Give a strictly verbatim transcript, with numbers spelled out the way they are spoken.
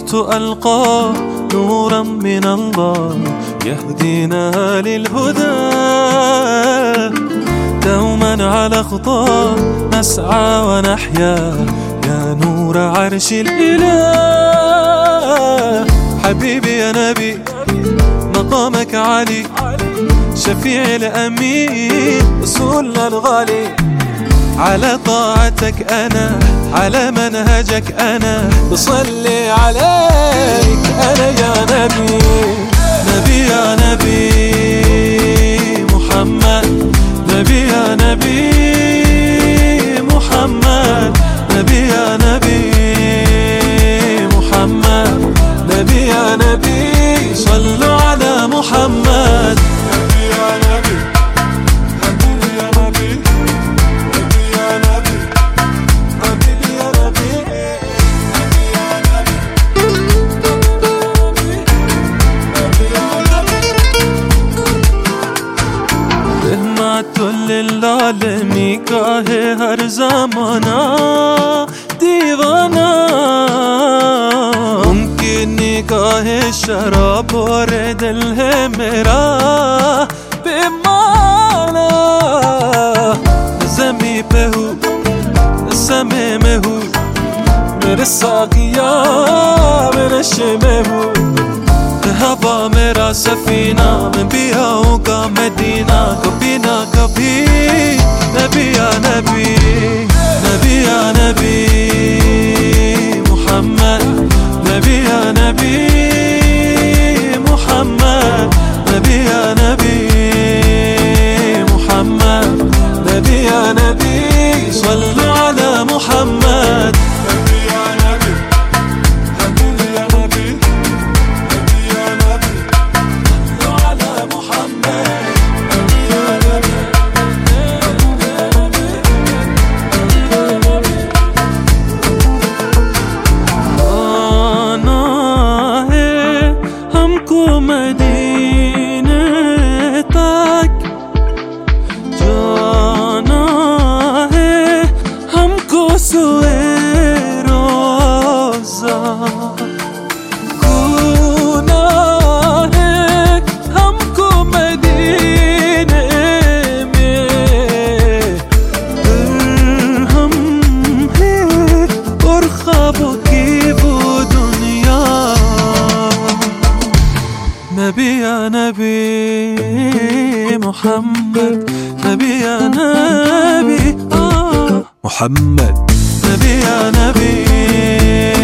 كنت ألقى نورا من الله يهدينا للهدى. دوما على خطاه نسعى ونحيا يا نور عرش الإله. حبيبي يا نبي مقامك عالي، شفيع الأمين رسولنا الغالي. على طاعتك أنا، على منهجك أنا بصلي عليك أنا يا نبي. نبي يا نبي محمد، نبي يا نبي محمد، نبي يا نبي محمد، نبي يا نبي صلوا على محمد. نبي يا نبي، نبي يا نبي، نبي يا نبي، نبي يا نبي، نبي يا نبي، نبي يا نبي. رحمت للعالمین کا ہے ہر زمانہ دیوانہ. ممکن نگاہ شراب اور دل ہے میرا بیمانہ. زمین پہ ہوں سمے میں ہوں، میرے ساقیا میں نشے میں ہوں. ہوا میرا سفینہ میں بھی آؤں گا مدینہ کبھی نہ کبھی. نبی یا نبی، نبی یا نبی محمد، نبی یا نبی محمد، نبی یا نبی محمد، نبی یا نبی صلوا على محمد. نبی یا نبی، نبی یا نبی، نبی یا نبی صلوا على محمد. نبی یا نبی، آنا ہے ہم کو مدینے تک جانا ہے ہم کو سوئے روزہ. گونا ہے ہم کو مدینے میں درہم ہے اور خوابوں کی وہ دنیا. نبی یا نبی محمد، نبی یا نبی آه محمد، نبی یا نبی